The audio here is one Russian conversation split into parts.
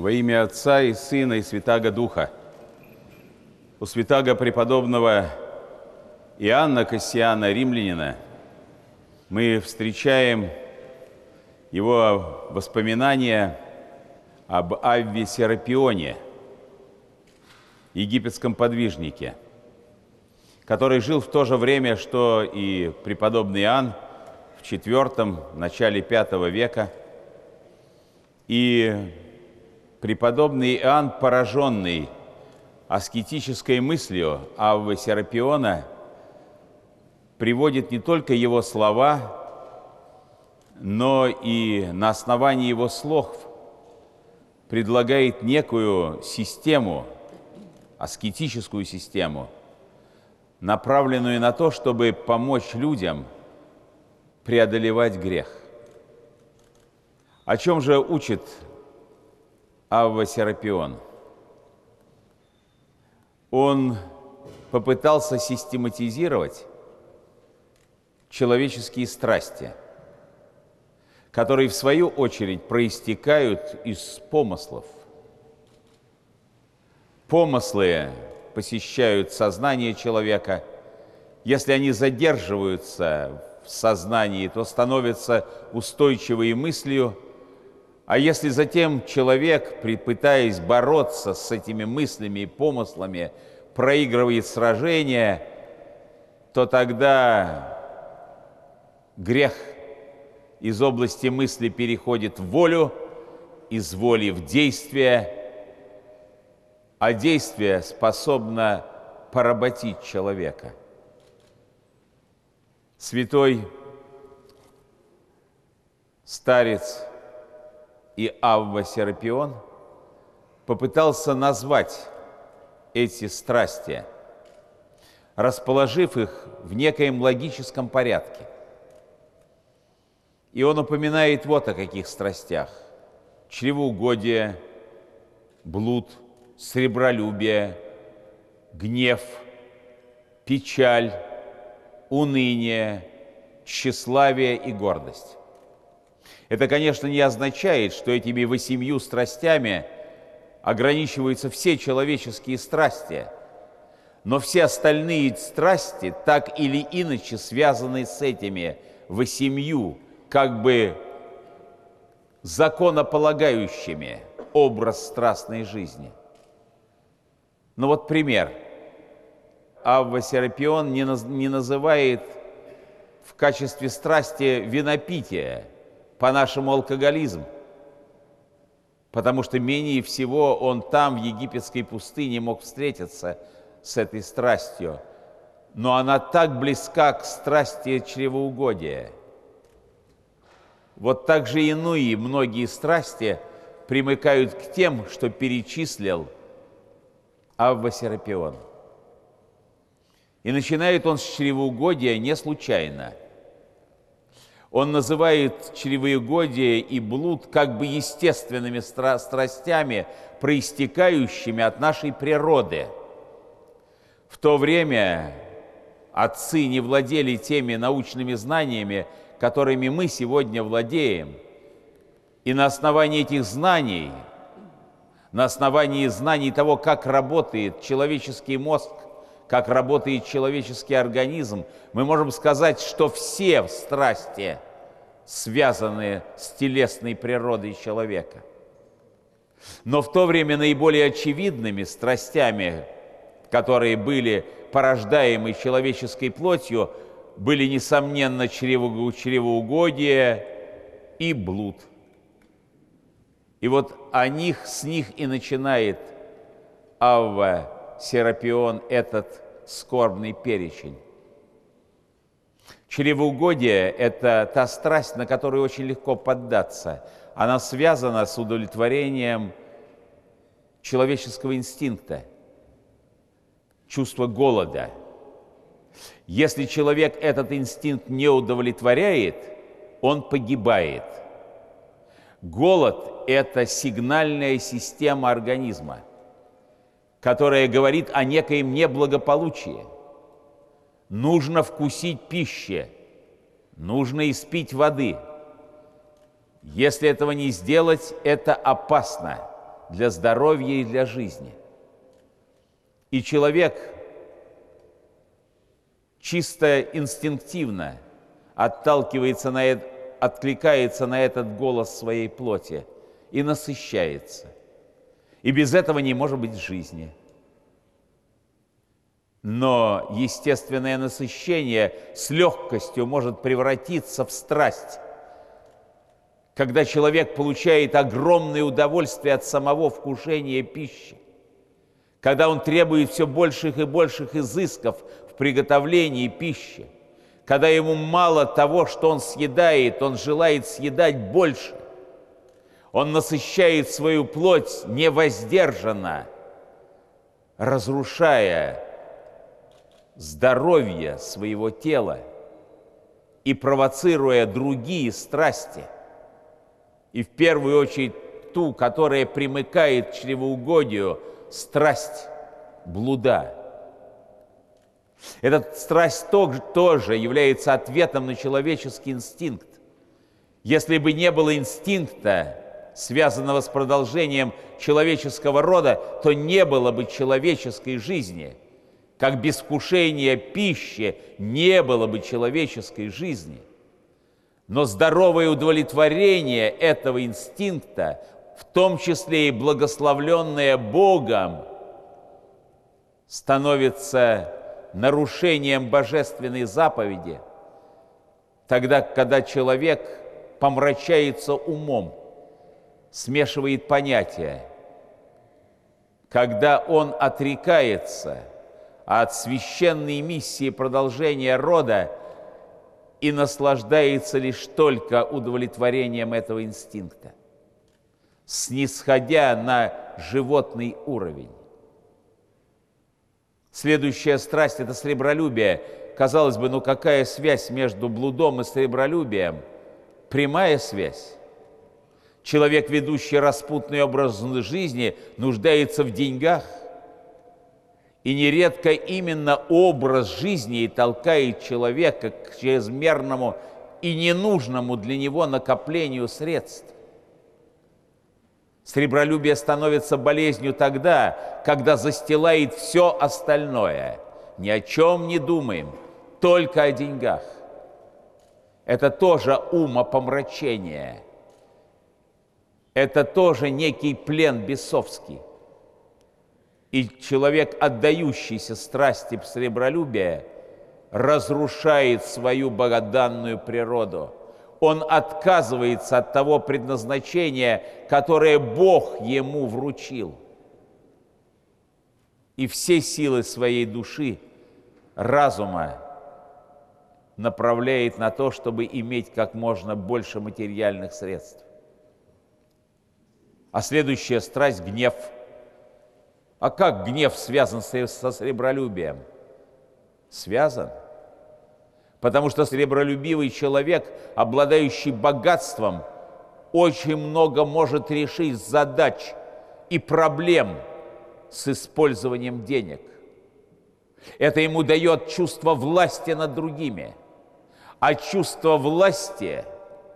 Во имя Отца и Сына и Святаго Духа. У святаго преподобного Иоанна Кассиана, римлянина, мы встречаем его воспоминания об Авве Серапионе, египетском подвижнике, который жил в то же время, что и преподобный Иоанн в IV, начале V века. И преподобный Иоанн, пораженный аскетической мыслью Аввы Серапиона, приводит не только его слова, но и на основании его слов предлагает некую систему, аскетическую систему, направленную на то, чтобы помочь людям преодолевать грех. О чем же учит Авва Серапион? Он попытался систематизировать человеческие страсти, которые, в свою очередь, проистекают из помыслов. Помыслы посещают сознание человека. Если они задерживаются в сознании, то становятся устойчивой мыслью. А если затем человек, пытаясь бороться с этими мыслями и помыслами, проигрывает сражение, то тогда грех из области мысли переходит в волю, из воли в действие, а действие способно поработить человека. Святой старец и Авва Серапион попытался назвать эти страсти, расположив их в некоем логическом порядке. И он упоминает вот о каких страстях: чревоугодие, блуд, сребролюбие, гнев, печаль, уныние, тщеславие и гордость. Это, конечно, не означает, что этими 8 страстями ограничиваются все человеческие страсти, но все остальные страсти так или иначе связаны с этими 8 как бы законополагающими образ страстной жизни. Ну вот пример. Авва Серапион не называет в качестве страсти винопития, по-нашему алкоголизм, потому что менее всего он там, в египетской пустыне, мог встретиться с этой страстью, но она так близка к страсти чревоугодия. Вот так же иные многие страсти примыкают к тем, что перечислил Авва Серапион. И начинает он с чревоугодия не случайно. Он называет чревоугодие и блуд как бы естественными страстями, проистекающими от нашей природы. В то время отцы не владели теми научными знаниями, которыми мы сегодня владеем. И на основании этих знаний, на основании знаний того, как работает человеческий мозг, как работает человеческий организм, мы можем сказать, что все страсти связаны с телесной природой человека. Но в то время наиболее очевидными страстями, которые были порождаемы человеческой плотью, были, несомненно, чревоугодие и блуд. И вот с них и начинает Авва Серапион этот скорбный перечень. Чревоугодие – это та страсть, на которую очень легко поддаться. Она связана с удовлетворением человеческого инстинкта, чувства голода. Если человек этот инстинкт не удовлетворяет, он погибает. Голод – это сигнальная система организма, которая говорит о некоем неблагополучии. Нужно вкусить пищи, нужно испить воды. Если этого не сделать, это опасно. для здоровья и для жизни. И человек чисто инстинктивно откликается на этот голос своей плоти и насыщается. И без этого не может быть жизни. Но естественное насыщение с легкостью может превратиться в страсть, когда человек получает огромное удовольствие от самого вкушения пищи, когда он требует все больших и больших изысков в приготовлении пищи, когда ему мало того, что он съедает, он желает съедать больше. Он насыщает свою плоть невоздержанно, разрушая здоровье своего тела и провоцируя другие страсти, и в первую очередь ту, которая примыкает к чревоугодию, страсть блуда. Эта страсть тоже является ответом на человеческий инстинкт. Если бы не было инстинкта, связанного с продолжением человеческого рода, то не было бы человеческой жизни. Как без вкушения пищи не было бы человеческой жизни. Но здоровое удовлетворение этого инстинкта, в том числе и благословленное Богом, становится нарушением божественной заповеди, тогда, когда человек помрачается умом, смешивает понятия, когда он отрекается от священной миссии продолжения рода и наслаждается лишь только удовлетворением этого инстинкта, снисходя на животный уровень. Следующая страсть – это сребролюбие. Казалось бы, какая связь между блудом и сребролюбием? Прямая связь. Человек, ведущий распутный образ жизни, нуждается в деньгах. И нередко именно образ жизни и толкает человека к чрезмерному и ненужному для него накоплению средств. Сребролюбие становится болезнью тогда, когда застилает все остальное. Ни о чем не думаем, только о деньгах. Это тоже умопомрачение. Это тоже некий плен бесовский. И человек, отдающийся страсти сребролюбия, разрушает свою богоданную природу. Он отказывается от того предназначения, которое Бог ему вручил. И все силы своей души, разума направляет на то, чтобы иметь как можно больше материальных средств. А следующая страсть – гнев. А как гнев связан со сребролюбием? Связан. Потому что сребролюбивый человек, обладающий богатством, очень много может решить задач и проблем с использованием денег. Это ему дает чувство власти над другими. А чувство власти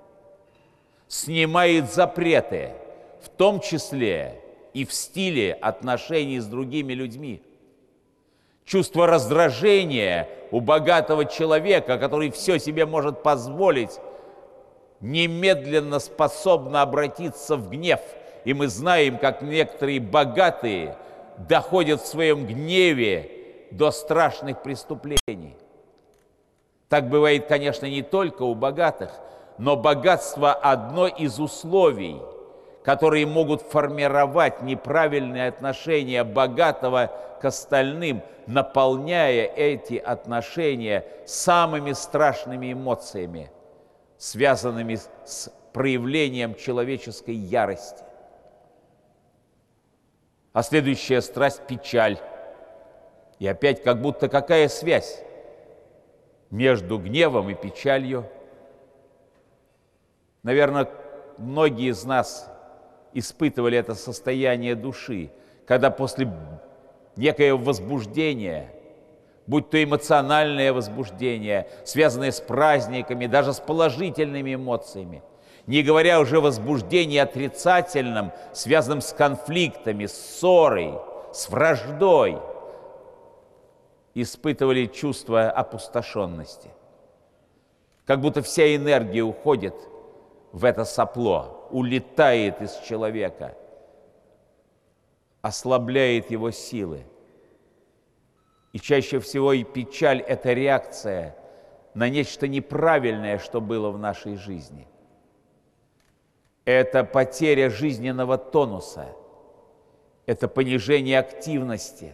снимает запреты, в том числе и в стиле отношений с другими людьми. Чувство раздражения у богатого человека, который все себе может позволить, немедленно способно обратиться в гнев. И мы знаем, как некоторые богатые доходят в своем гневе до страшных преступлений. Так бывает, конечно, не только у богатых, но богатство – одно из условий, которые могут формировать неправильные отношения богатого к остальным, наполняя эти отношения самыми страшными эмоциями, связанными с проявлением человеческой ярости. А следующая страсть – печаль. И опять как будто какая связь между гневом и печалью? Наверное, многие из нас испытывали это состояние души, когда после некоего возбуждения, будь то эмоциональное возбуждение, связанное с праздниками, даже с положительными эмоциями, не говоря уже о возбуждении отрицательном, связанном с конфликтами, с ссорой, с враждой, испытывали чувство опустошенности. Как будто вся энергия уходит в это сопло, улетает из человека, ослабляет его силы. И чаще всего и печаль – это реакция на нечто неправильное, что было в нашей жизни. Это потеря жизненного тонуса, это понижение активности.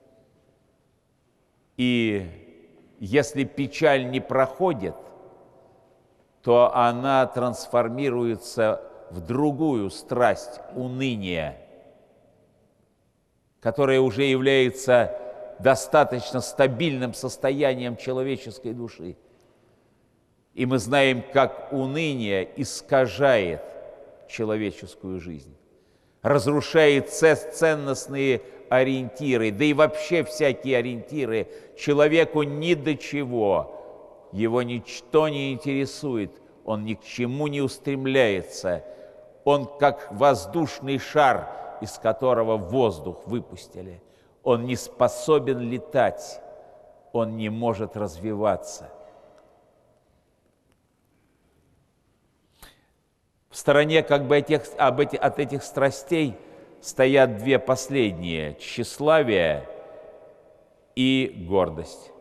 И если печаль не проходит, то она трансформируется в другую страсть – уныние, которая уже является достаточно стабильным состоянием человеческой души. И мы знаем, как уныние искажает человеческую жизнь, разрушает ценностные ориентиры, да и вообще всякие ориентиры. Человеку ни до чего, его ничто не интересует, он ни к чему не устремляется. Он как воздушный шар, из которого воздух выпустили. Он не способен летать, он не может развиваться. В стороне от этих страстей стоят две последние – тщеславие и гордость.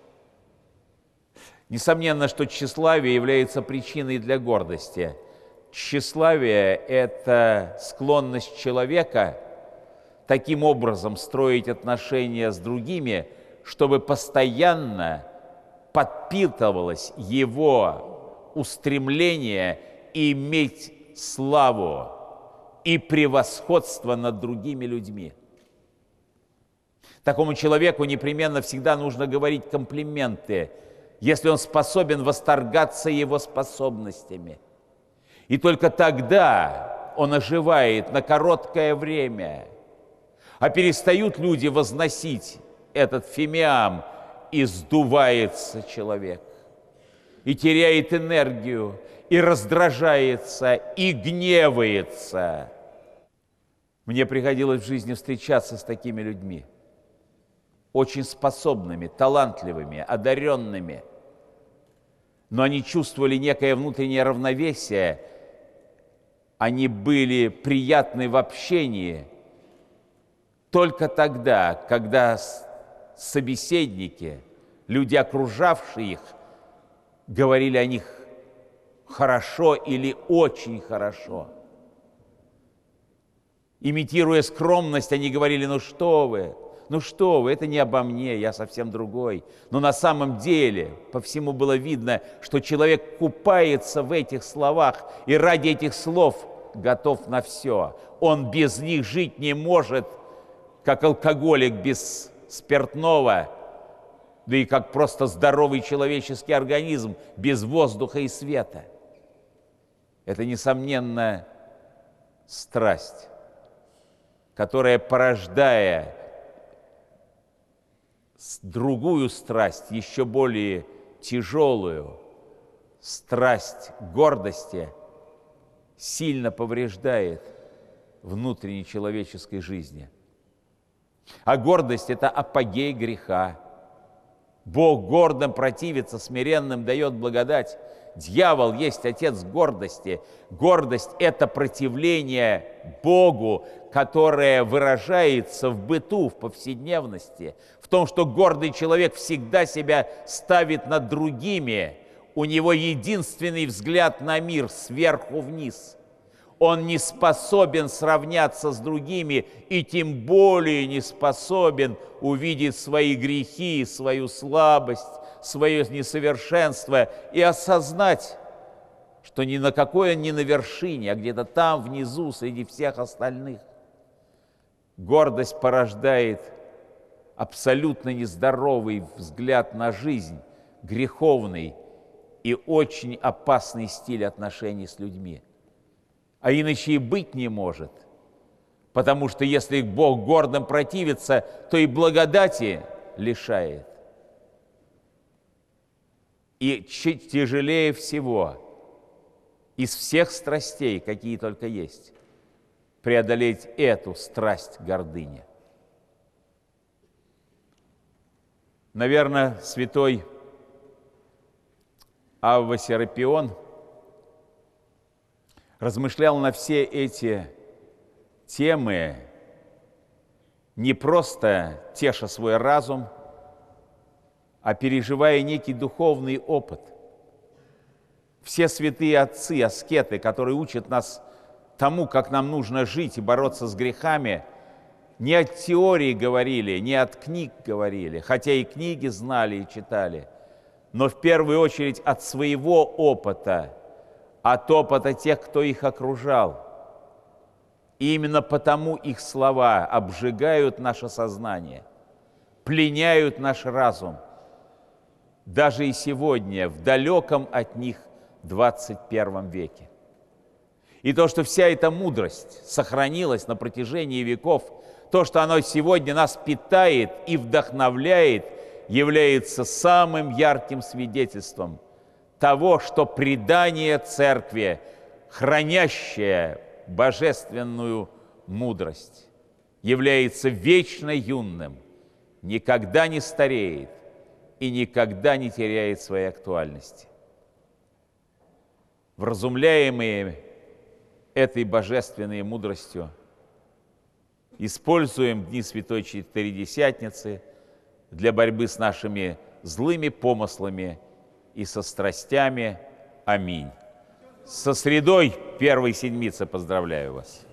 Несомненно, что тщеславие является причиной для гордости. Тщеславие – это склонность человека таким образом строить отношения с другими, чтобы постоянно подпитывалось его устремление иметь славу и превосходство над другими людьми. Такому человеку непременно всегда нужно говорить комплименты, если он способен восторгаться его способностями. И только тогда он оживает на короткое время, а перестают люди возносить этот фимиам, и сдувается человек, и теряет энергию, и раздражается, и гневается. Мне приходилось в жизни встречаться с такими людьми, очень способными, талантливыми, одаренными, но они чувствовали некое внутреннее равновесие, они были приятны в общении только тогда, когда собеседники, люди, окружавшие их, говорили о них хорошо или очень хорошо. Имитируя скромность, они говорили: ну что вы, это не обо мне, я совсем другой. Но на самом деле по всему было видно, что человек купается в этих словах и ради этих слов готов на все. Он без них жить не может, как алкоголик без спиртного, да и как просто здоровый человеческий организм без воздуха и света. Это, несомненно, страсть, которая, порождая другую страсть, еще более тяжелую, страсть гордости, сильно повреждает внутренней человеческой жизни. А гордость – это апогей греха. Бог гордым противится, смиренным дает благодать. Дьявол есть отец гордости. Гордость – это противление Богу, которое выражается в быту, в повседневности, в том, что гордый человек всегда себя ставит над другими. У него единственный взгляд на мир сверху вниз. Он не способен сравняться с другими и тем более не способен увидеть свои грехи, свою слабость, свое несовершенство и осознать, что ни на какое не на вершине, а где-то там внизу среди всех остальных. Гордость порождает абсолютно нездоровый взгляд на жизнь, греховный и очень опасный стиль отношений с людьми. А иначе и быть не может, потому что если Бог гордым противится, то и благодати лишает. И тяжелее всего из всех страстей, какие только есть, преодолеть эту страсть гордыни. Наверное, святой Авва Серапион размышлял на все эти темы, не просто теша свой разум, а переживая некий духовный опыт. Все святые отцы, аскеты, которые учат нас тому, как нам нужно жить и бороться с грехами, не от теории говорили, не от книг говорили, хотя и книги знали и читали, но в первую очередь от своего опыта, от опыта тех, кто их окружал. И именно потому их слова обжигают наше сознание, пленяют наш разум. Даже и сегодня, в далеком от них 21 веке. И то, что вся эта мудрость сохранилась на протяжении веков, то, что оно сегодня нас питает и вдохновляет, является самым ярким свидетельством того, что предание Церкви, хранящее божественную мудрость, является вечно юным, никогда не стареет и никогда не теряет своей актуальности. Вразумляемые этой божественной мудростью, используем дни Святой Четыредесятницы для борьбы с нашими злыми помыслами и со страстями. Аминь. Со средой первой седмицы поздравляю вас.